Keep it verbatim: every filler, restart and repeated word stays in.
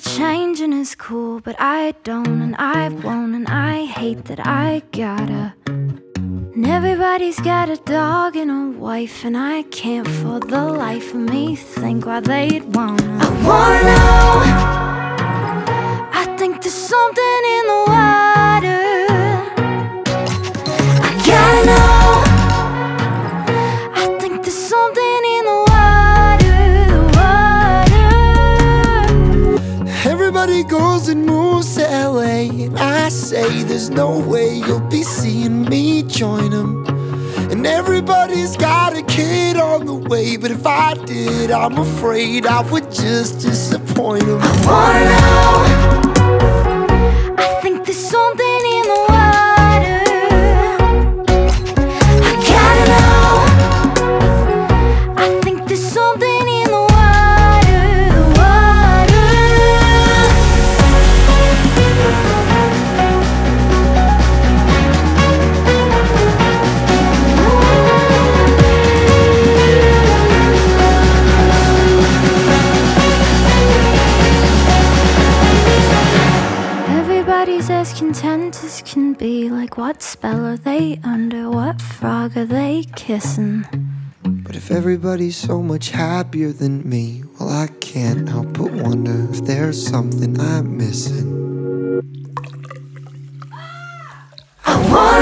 changing is cool, but I don't, and I won't, and I hate that I gotta. And everybody's got a dog and a wife, and I can't for the life of me think why they'd wanna. I wanna know, I think there's something in the water. I gotta know, I think there's something in the water, the water. Everybody goes and moves to L A, and I say there's no way you'll be seeing me join them. And everybody's got a kid on the way, but if I did, I'm afraid I would just disappoint them. I wanna know, I think there's something in the water. I gotta know, I think there's something in the water, the water. Everybody's as content as can be. Like, what spell are they under? What frog are they kissing? But if everybody's so much happier than me, well, I can't help but wonder if there's something I'm missing. I want